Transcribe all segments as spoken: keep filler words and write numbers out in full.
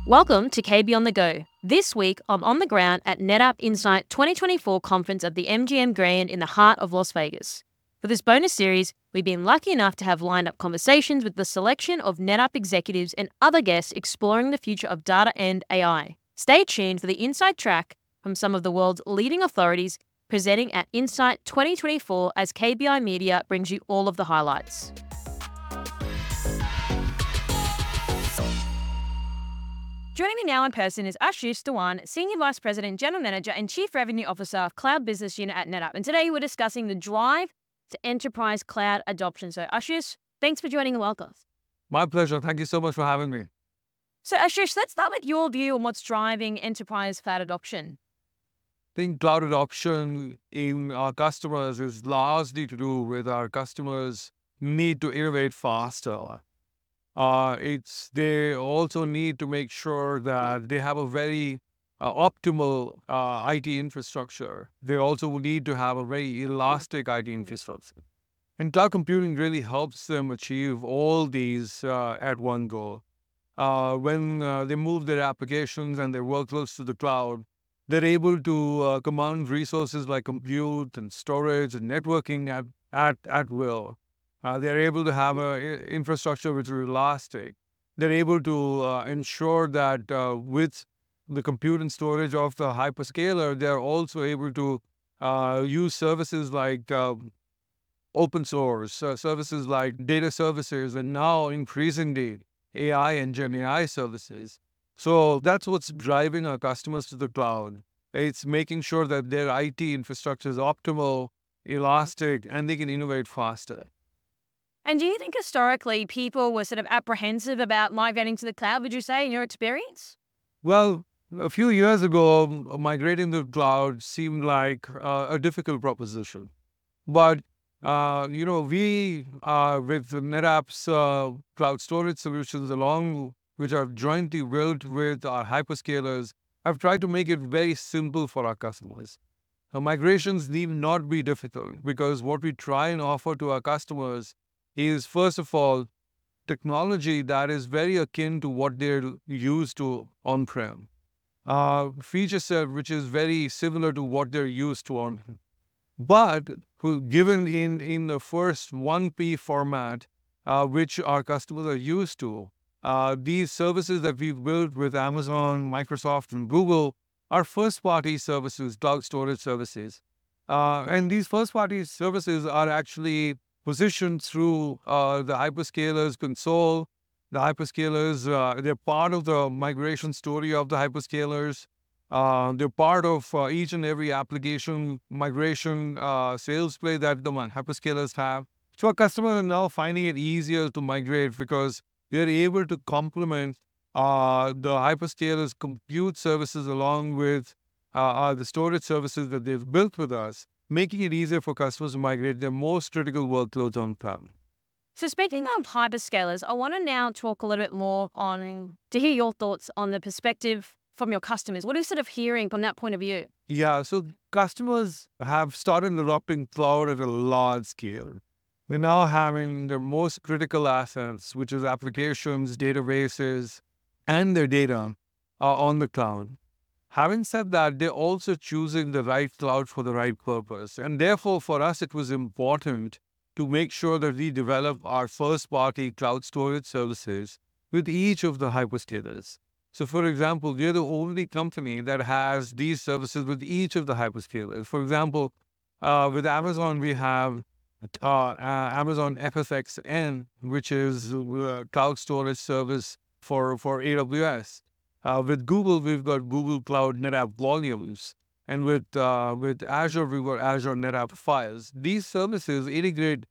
Welcome to K B On The Go. This week, I'm on the ground at NetApp Insight twenty twenty-four conference at the M G M Grand in the heart of Las Vegas. For this bonus series, we've been lucky enough to have lined up conversations with the selection of NetApp executives and other guests exploring the future of data and A I. Stay tuned for the inside track from some of the world's leading authorities presenting at Insight twenty twenty-four as K B I Media brings you all of the highlights. Joining me now in person is Ashish Dhawan, Senior Vice President, General Manager, and Chief Revenue Officer of Cloud Business Unit at NetApp. And today we're discussing the drive to enterprise cloud adoption. So Ashish, thanks for joining and welcome. My pleasure. Thank you so much for having me. So Ashish, let's start with your view on what's driving enterprise cloud adoption. I think cloud adoption in our customers is largely to do with our customers' need to innovate faster. Uh, it's they also need to make sure that they have a very uh, optimal uh, I T infrastructure. They also need to have a very elastic I T infrastructure. And cloud computing really helps them achieve all these uh, at one go. Uh, when uh, they move their applications and their workloads to the cloud, they're able to uh, command resources like compute and storage and networking at, at, at will. Uh, they're able to have an infrastructure which is elastic. They're able to uh, ensure that uh, with the compute and storage of the hyperscaler, they're also able to uh, use services like uh, open source, uh, services like data services, and now increasingly A I and Gen A I services. So that's what's driving our customers to the cloud. It's making sure that their I T infrastructure is optimal, elastic, and they can innovate faster. And do you think historically people were sort of apprehensive about migrating to the cloud, would you say, in your experience? Well, a few years ago, migrating to the cloud seemed like uh, a difficult proposition. But, uh, you know, we, uh, with NetApp's uh, cloud storage solutions, along which are jointly built with our hyperscalers, have tried to make it very simple for our customers. Uh, migrations need not be difficult because what we try and offer to our customers is, first of all, technology that is very akin to what they're used to on-prem. Uh, feature set which is very similar to what they're used to on, but given in, in the first one P format, uh, which our customers are used to. Uh, these services that we've built with Amazon, Microsoft, and Google are first-party services, cloud storage services. Uh, and these first-party services are actually positioned through uh, the hyperscalers console. The hyperscalers, uh, they're part of the migration story of the hyperscalers. Uh, they're part of uh, each and every application migration uh, sales play that the hyperscalers have. So our customers are now finding it easier to migrate because they're able to complement uh, the hyperscalers' compute services along with uh, uh, the storage services that they've built with us, making it easier for customers to migrate their most critical workloads on cloud. So speaking of hyperscalers, I want to now talk a little bit more on, to hear your thoughts on the perspective from your customers. What are you sort of hearing from that point of view? Yeah, so customers have started adopting cloud at a large scale. They're now having their most critical assets, which is applications, databases, and their data uh, on the cloud. Having said that, they're also choosing the right cloud for the right purpose. And therefore, for us, it was important to make sure that we develop our first-party cloud storage services with each of the hyperscalers. So, for example, we're the only company that has these services with each of the hyperscalers. For example, uh, with Amazon, we have uh, uh, Amazon F S X N, which is a cloud storage service for, for A W S. Uh, with Google, we've got Google Cloud NetApp Volumes. And with uh, with Azure, we've got Azure NetApp Files. These services integrate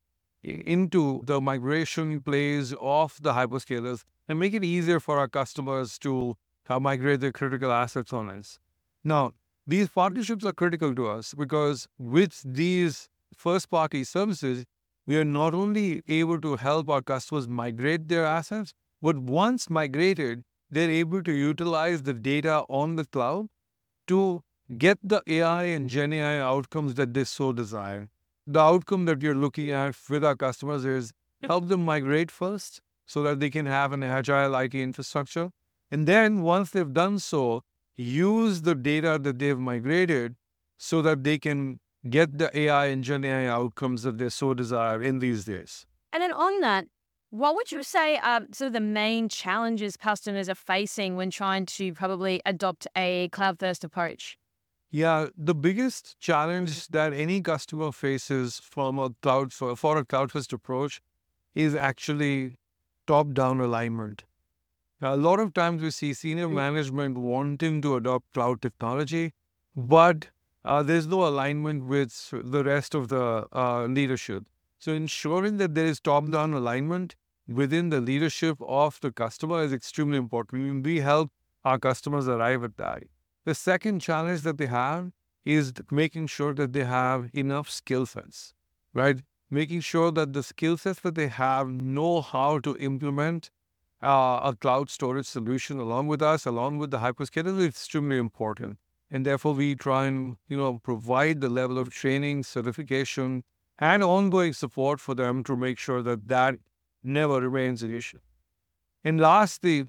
into the migration plays of the hyperscalers and make it easier for our customers to uh, migrate their critical assets on us. Now, these partnerships are critical to us because with these first-party services, we are not only able to help our customers migrate their assets, but once migrated, they're able to utilize the data on the cloud to get the A I and Gen A I outcomes that they so desire. The outcome that you're looking at with our customers is help them migrate first so that they can have an agile I T infrastructure. And then once they've done so, use the data that they've migrated so that they can get the A I and Gen A I outcomes that they so desire in these days. And then on that, what would you say are sort of the main challenges customers are facing when trying to probably adopt a cloud-first approach? Yeah, the biggest challenge that any customer faces from a cloud for, for a cloud-first approach is actually top-down alignment. A lot of times we see senior management wanting to adopt cloud technology, but uh, there's no alignment with the rest of the uh, leadership. So ensuring that there is top-down alignment within the leadership of the customer is extremely important. We help our customers arrive at that. The second challenge that they have is making sure that they have enough skill sets, right? Making sure that the skill sets that they have know how to implement uh, a cloud storage solution along with us, along with the hyperscaler, is extremely important. And therefore, we try and, you know, provide the level of training, certification, and ongoing support for them to make sure that that never remains an issue. And lastly,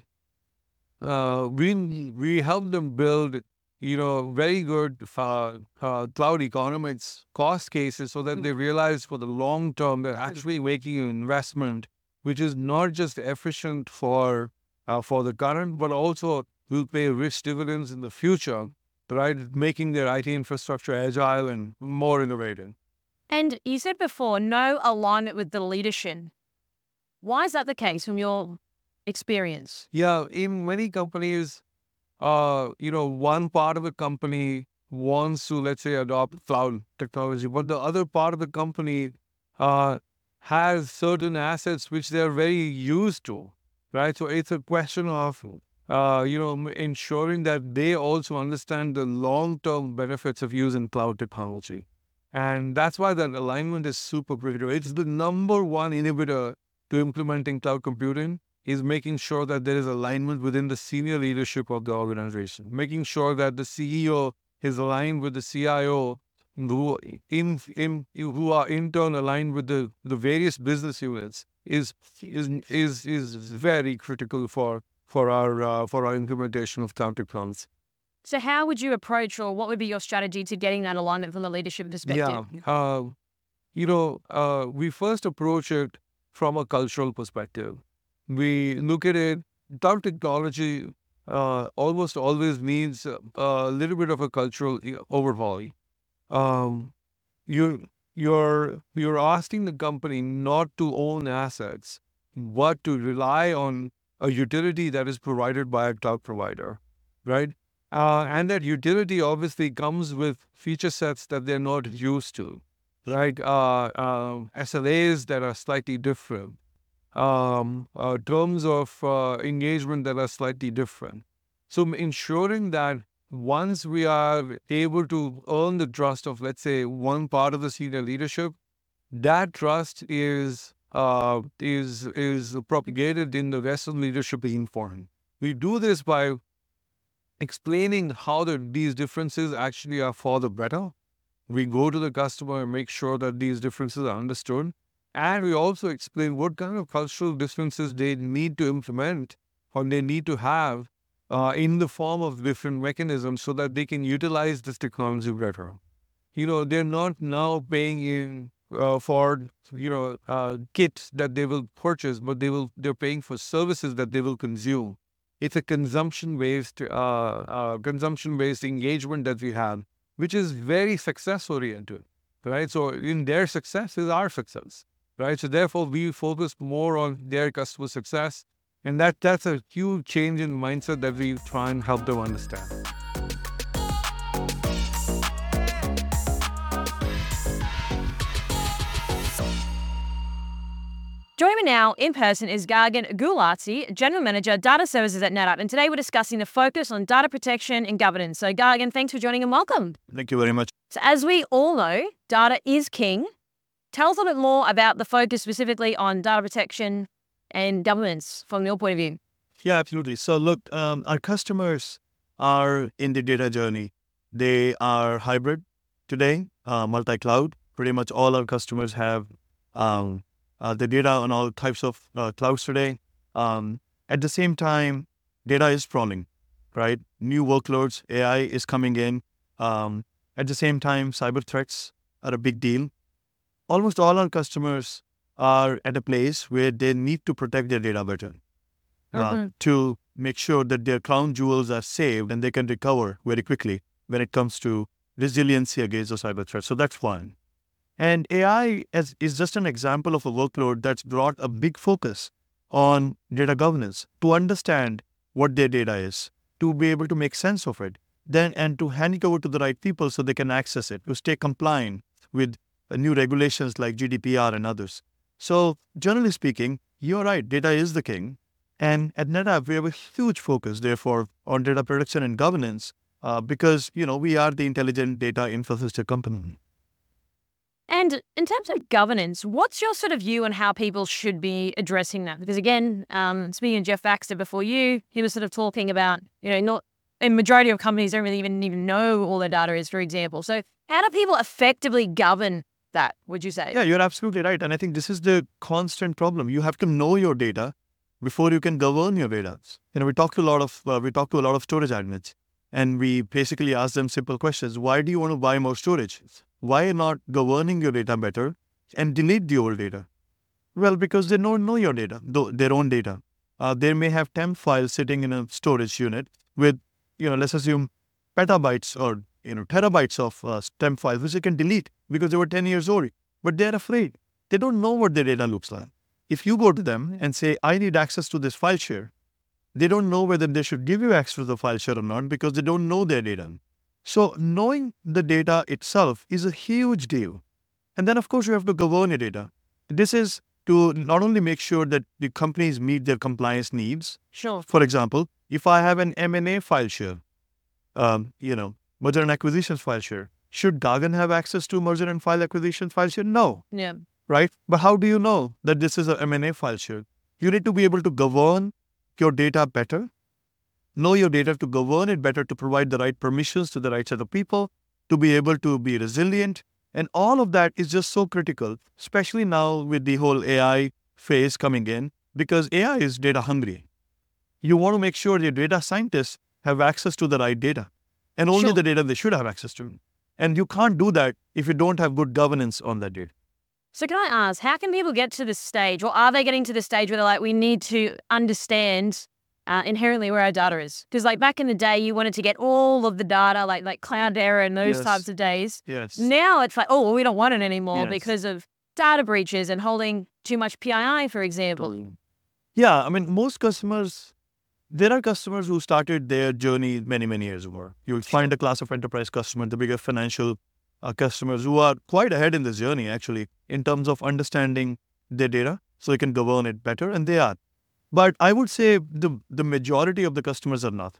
uh, we we help them build, you know, very good uh, uh, cloud economics cost cases so that they realize for the long term they're actually making an investment which is not just efficient for uh, for the current, but also will pay rich dividends in the future, right? Making their I T infrastructure agile and more innovative. And you said before, no alignment with the leadership. Why is that the case from your experience? Yeah, in many companies, uh, you know, one part of the company wants to, let's say, adopt cloud technology, but the other part of the company uh, has certain assets which they're very used to, right? So it's a question of, uh, you know, m- ensuring that they also understand the long-term benefits of using cloud technology. And that's why that alignment is super critical. It's the number one inhibitor to implementing cloud computing is making sure that there is alignment within the senior leadership of the organization, making sure that the C E O is aligned with the C I O, who in, in who are in turn aligned with the, the various business units is is is is very critical for for our uh, for our implementation of cloud technology. So how would you approach, or what would be your strategy to getting that alignment from the leadership perspective? Yeah, uh, you know, uh, we first approach it from a cultural perspective. We look at it, cloud technology uh, almost always needs a, a little bit of a cultural e- overhaul. Um, you, you're, you're asking the company not to own assets, but to rely on a utility that is provided by a cloud provider, right? Uh, and that utility obviously comes with feature sets that they're not used to, right? Uh, um, S L As that are slightly different, um, uh, terms of uh, engagement that are slightly different. So m- ensuring that once we are able to earn the trust of, let's say, one part of the senior leadership, that trust is uh, is is propagated in the rest of the leadership being formed. We do this by explaining how the, these differences actually are for the better. We go to the customer and make sure that these differences are understood. And we also explain what kind of cultural differences they need to implement or they need to have uh, in the form of different mechanisms so that they can utilize this technology better. You know, they're not now paying in uh, for, you know, uh, kits that they will purchase, but they will, they're paying for services that they will consume. It's a consumption-based, uh, uh, consumption-based engagement that we have, which is very success oriented, right? So in their success is our success, right? So therefore we focus more on their customer success, and that that's a huge change in mindset that we try and help them understand. Joining me now in person is Gagan Gulati, General Manager, Data Services at NetApp. And today we're discussing the focus on data protection and governance. So Gagan, thanks for joining and welcome. Thank you very much. So as we all know, data is king. Tell us a little bit more about the focus specifically on data protection and governance from your point of view. Yeah, absolutely. So look, um, our customers are in the data journey. They are hybrid today, uh, multi-cloud. Pretty much all our customers have um, uh, the data on all types of uh, clouds today. Um, at the same time, data is sprawling, right? New workloads, A I is coming in. Um, at the same time, cyber threats are a big deal. Almost all our customers are at a place where they need to protect their data better uh, Mm-hmm. to make sure that their crown jewels are saved and they can recover very quickly when it comes to resiliency against the cyber threats. So that's one. And A I is, is just an example of a workload that's brought a big focus on data governance, to understand what their data is, to be able to make sense of it, then and to hand it over to the right people so they can access it, to stay compliant with uh, new regulations like G D P R and others. So generally speaking, you're right, data is the king. And at NetApp, we have a huge focus, therefore, on data protection and governance uh, because, you know, we are the intelligent data infrastructure company. And in terms of governance, what's your sort of view on how people should be addressing that? Because again, um, speaking of Jeff Baxter before you, he was sort of talking about, you know, not a majority of companies don't really even even know all their data is, for example. So how do people effectively govern that, would you say? Yeah, you're absolutely right. And I think this is the constant problem. You have to know your data before you can govern your data. You know, we talk to a lot of uh, we talk to a lot of storage admins, and we basically ask them simple questions. Why do you want to buy more storage? Why not governing your data better and delete the old data? Well, because they don't know your data, though their own data. Uh, they may have temp files sitting in a storage unit with, you know, let's assume petabytes or, you know, terabytes of uh, temp files, which they can delete because they were ten years old. But they're afraid. They don't know what their data looks like. If you go to them and say, I need access to this file share, they don't know whether they should give you access to the file share or not because they don't know their data. So knowing the data itself is a huge deal. And then, of course, you have to govern your data. This is to not only make sure that the companies meet their compliance needs. Sure. For example, if I have an M and A file share, um, you know, merger and acquisitions file share, should Gagan have access to merger and file acquisition file share? No. Yeah. Right? But how do you know that this is a M and A file share? You need to be able to govern your data better, know your data to govern it better, to provide the right permissions to the right set of people, to be able to be resilient. And all of that is just so critical, especially now with the whole A I phase coming in, because A I is data hungry. You want to make sure your data scientists have access to the right data and only Sure. the data they should have access to. And you can't do that if you don't have good governance on that data. So can I ask, how can people get to this stage, or are they getting to the stage where they're like, we need to understand uh, inherently where our data is? Because like back in the day, you wanted to get all of the data, like like Cloudera and those Yes. types of days. Yes. Now it's like, oh, well, we don't want it anymore Yes. because of data breaches and holding too much P I I, for example. Yeah, I mean, most customers, there are customers who started their journey many, many years ago. You'll find a class of enterprise customer, the bigger financial uh, customers who are quite ahead in this journey, actually, in terms of understanding their data so they can govern it better, and they are. But I would say the, the majority of the customers are not.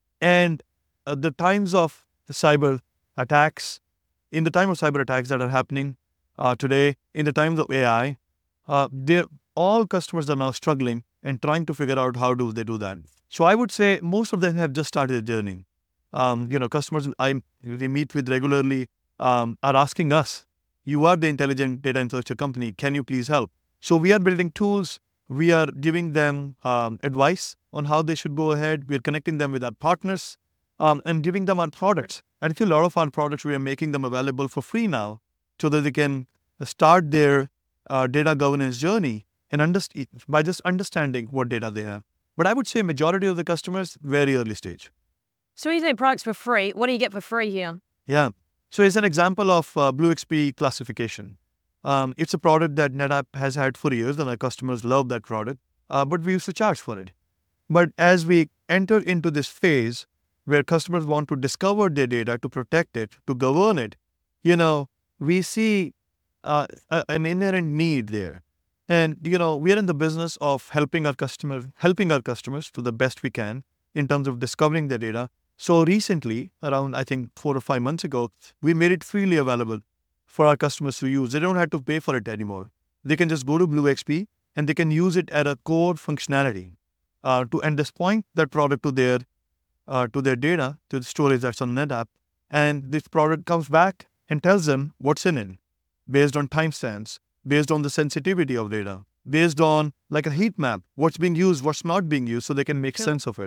And uh, the times of the cyber attacks, in the time of cyber attacks that are happening uh, today, in the times of A I, uh, they're, all customers are now struggling and trying to figure out how do they do that. So I would say most of them have just started the journey. Um, you know, customers I we meet with regularly um, are asking us, you are the intelligent data infrastructure company, can you please help? So we are building tools, we are giving them um, advice on how they should go ahead, we are connecting them with our partners um, and giving them our products. And a lot of our products, we are making them available for free now so that they can start their uh, data governance journey and understand by just understanding what data they have. But I would say majority of the customers, very early stage. So when you say products for free, what do you get for free here? Yeah. So it's an example of uh, BlueXP classification. Um, it's a product that NetApp has had for years, and our customers love that product, uh, but we used to charge for it. But as we enter into this phase where customers want to discover their data, to protect it, to govern it, you know, we see uh, a, an inherent need there. And, you know, we are in the business of helping our customers, helping our customers to the best we can in terms of discovering their data. So recently, around, I think, four or five months ago, we made it freely available for our customers to use. They don't have to pay for it anymore. They can just go to BlueXP and they can use it at a core functionality uh, to and just point that product to their uh, to their data, to the storage that's on NetApp. And this product comes back and tells them what's in it based on timestamps, based on the sensitivity of data, based on like a heat map, what's being used, what's not being used, so they can make Sure. sense of it.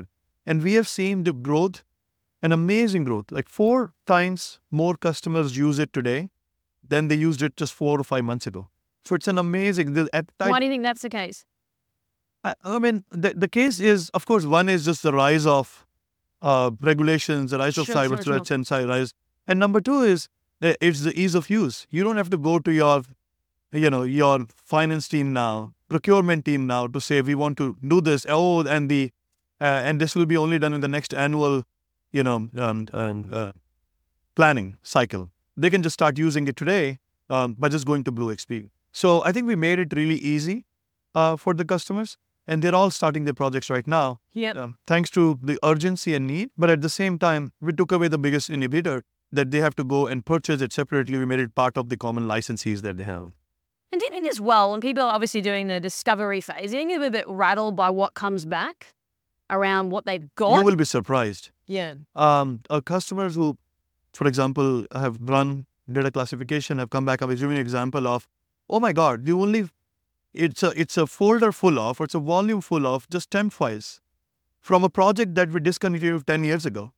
And we have seen the growth, an amazing growth, like four times more customers use it today than they used it just four or five months ago. So it's an amazing, the appetite. Why do you think that's the case? I, I mean, the, the case is, of course, one is just the rise of uh, regulations, the rise of Sure, cyber sure, threats and cyber rise. And number two is uh, it's the ease of use. You don't have to go to your, you know, your finance team now, procurement team now to say we want to do this. Oh, and the uh, and this will be only done in the next annual, you know, um, um, uh, planning cycle. They can just start using it today um, by just going to BlueXP. So I think we made it really easy uh, for the customers, and they're all starting their projects right now. Yep. Um, thanks to the urgency and need, but at the same time, we took away the biggest inhibitor that they have to go and purchase it separately. We made it part of the common licenses that they have. And do you think as well, when people are obviously doing the discovery phase, do you think they're a bit rattled by what comes back around what they've got? You will be surprised. Yeah. Um, our customers who, for example, have run data classification have come back. I was giving an example of, oh my God, you only, it's a it's a folder full of, or it's a volume full of just temp files from a project that we discontinued ten years ago.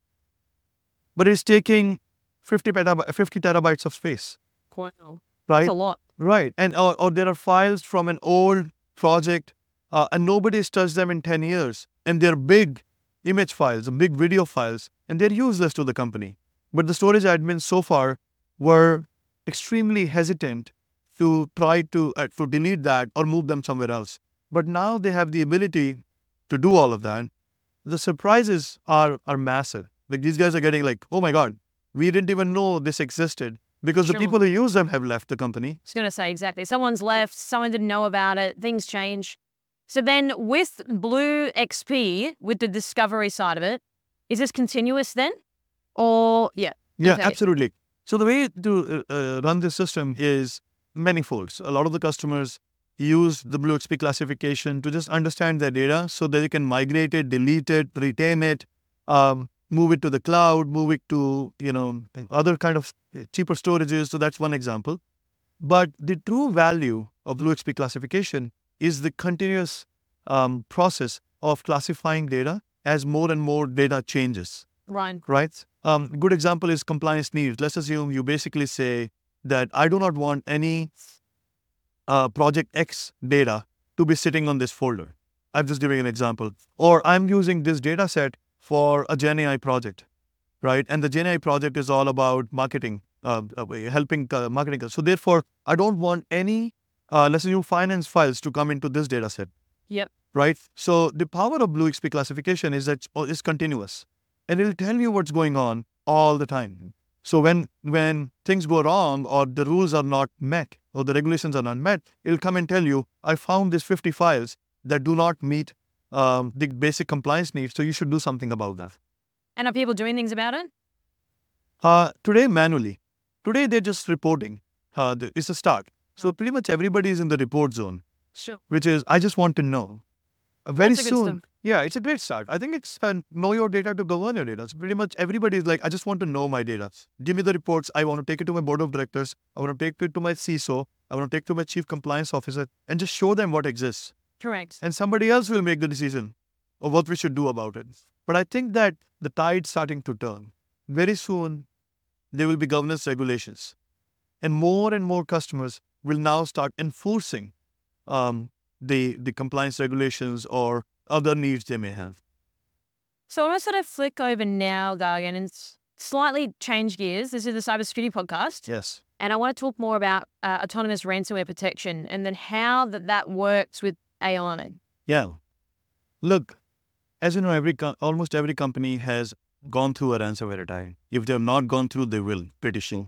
But it's taking fifty, petabyte, fifty terabytes of space, Wow. right? That's a lot. Right. And or, or there are files from an old project uh, and nobody's touched them in ten years. And they're big image files, big video files, and they're useless to the company. But the storage admins so far were extremely hesitant to try to, uh, to delete that or move them somewhere else. But now they have the ability to do all of that. The surprises are, are massive. Like these guys are getting like, oh my God, we didn't even know this existed. Because Sure. the people who use them have left the company. I was going to say exactly. Someone's left, someone didn't know about it, things change. So then with Blue X P, with the discovery side of it, is this continuous then? Or, yeah. Yeah, Okay. absolutely. So the way to uh, uh, run this system is manifold. A lot of the customers use the Blue X P classification to just understand their data so that they can migrate it, delete it, retain it, um, move it to the cloud, move it to, you know, other kind of cheaper storages. So that's one example. But the true value of Blue X P classification is the continuous um, process of classifying data as more and more data changes, Right. right? Um, a good example is compliance needs. Let's assume you basically say that I do not want any uh, project X data to be sitting on this folder. I'm just giving an example. Or I'm using this data set for a Gen A I project, right? And the Gen A I project is all about marketing, uh, uh, helping uh, marketing. So therefore, I don't want any, uh, let's assume finance files to come into this data set. Yep. Right? So the power of Blue X P classification is that it's continuous. And it'll tell you what's going on all the time. So when when things go wrong or the rules are not met or the regulations are not met, it'll come and tell you, I found these fifty files that do not meet um, the basic compliance needs, so you should do something about that. And are people doing things about it? Uh, today, manually. Today, they're just reporting. Uh, the, it's a start. So pretty much everybody is in the report zone, Sure. which is, I just want to know. Uh, very That's a good soon. step. Yeah, it's a great start. I think it's uh, know your data to govern your data. So pretty much everybody is like, I just want to know my data. Give me the reports. I want to take it to my board of directors. I want to take it to my C I S O. I want to take it to my chief compliance officer and just show them what exists. Correct. And somebody else will make the decision of what we should do about it. But I think that the tide's starting to turn. Very soon, there will be governance regulations. And more and more customers will now start enforcing um, the, the compliance regulations or other needs they may have. So I'm going to sort of flick over now, Gagan, and s- slightly change gears. This is the Cybersecurity Podcast. Yes. And I want to talk more about uh, autonomous ransomware protection and then how that, that works with A I. Yeah. Look, as you know, every co- almost every company has gone through a ransomware attack. If they have not gone through, they will pretty soon.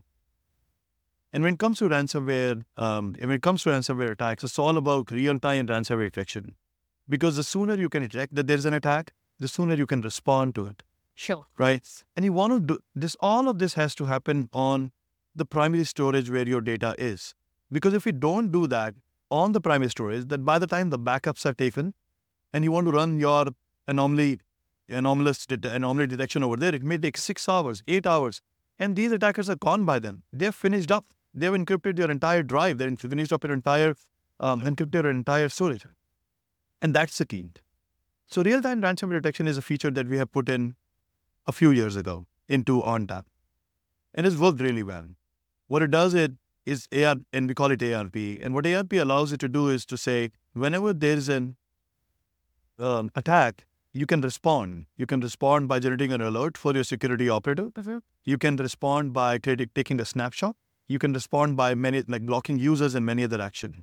And when it comes to ransomware, um, when it comes to ransomware attacks, it's all about real-time ransomware detection. Because the sooner you can detect that there's an attack, the sooner you can respond to it, Sure. right? And you want to do this. All of this has to happen on the primary storage where your data is. Because if you don't do that on the primary storage, then by the time the backups are taken, and you want to run your anomaly, anomalous det- anomaly detection over there, it may take six hours, eight hours, and these attackers are gone by then. They're finished up. They've encrypted your entire drive. They've finished up your entire, um, encrypted your entire storage. And that's the key. So real-time ransomware detection is a feature that we have put in a few years ago into ONTAP, and it's worked really well. What it does it is A R, and we call it A R P. And what A R P allows it to do is to say, whenever there is an um, attack, you can respond. You can respond by generating an alert for your security operator. You can respond by t- taking a snapshot. You can respond by many, like blocking users and many other actions.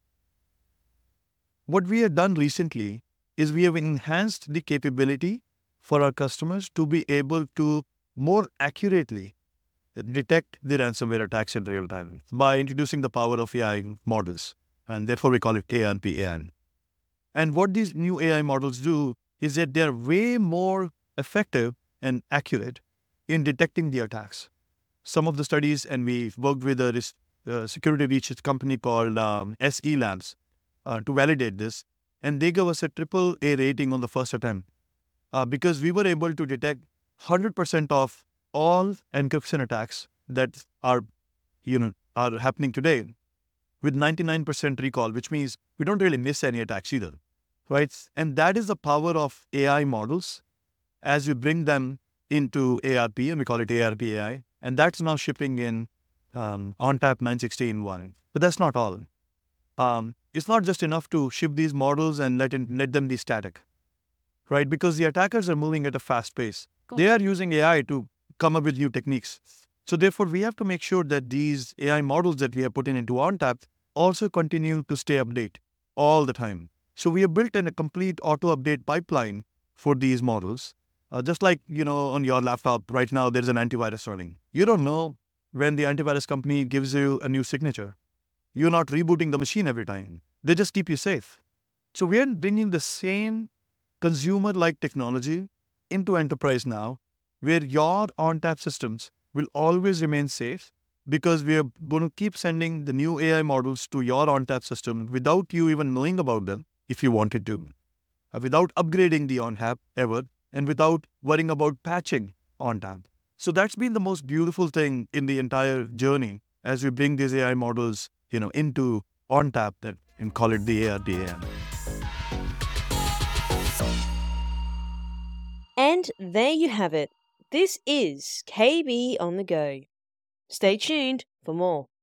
What we have done recently is we have enhanced the capability for our customers to be able to more accurately detect the ransomware attacks in real time by introducing the power of A I models. And therefore, we call it A R P A I. And what these new A I models do is that they're way more effective and accurate in detecting the attacks. Some of the studies, and we've worked with a uh, security research company called um, S E Labs uh, to validate this. And they gave us a triple A rating on the first attempt uh, because we were able to detect one hundred percent of all encryption attacks that are, you know, are happening today with ninety-nine percent recall, which means we don't really miss any attacks either, right? And that is the power of A I models as we bring them into A R P, and we call it A R P A I, and that's now shipping in um, ONTAP nine sixteen one. But that's not all. Um, it's not just enough to ship these models and let, in, let them be static, right? Because the attackers are moving at a fast pace. Cool. They are using A I to come up with new techniques. So therefore, we have to make sure that these A I models that we have put in into ONTAP also continue to stay updated all the time. So we have built in a complete auto-update pipeline for these models. Uh, just like, you know, on your laptop right now, there's an antivirus running. You don't know when the antivirus company gives you a new signature. You're not rebooting the machine every time. They just keep you safe. So we are bringing the same consumer-like technology into enterprise now, where your ONTAP systems will always remain safe because we are going to keep sending the new A I models to your ONTAP system without you even knowing about them if you wanted to, uh, without upgrading the ONTAP ever, and without worrying about patching ONTAP. So that's been the most beautiful thing in the entire journey as we bring these A I models, you know, into ONTAP that, and call it the A R P A I. And there you have it. This is K B on the Go. Stay tuned for more.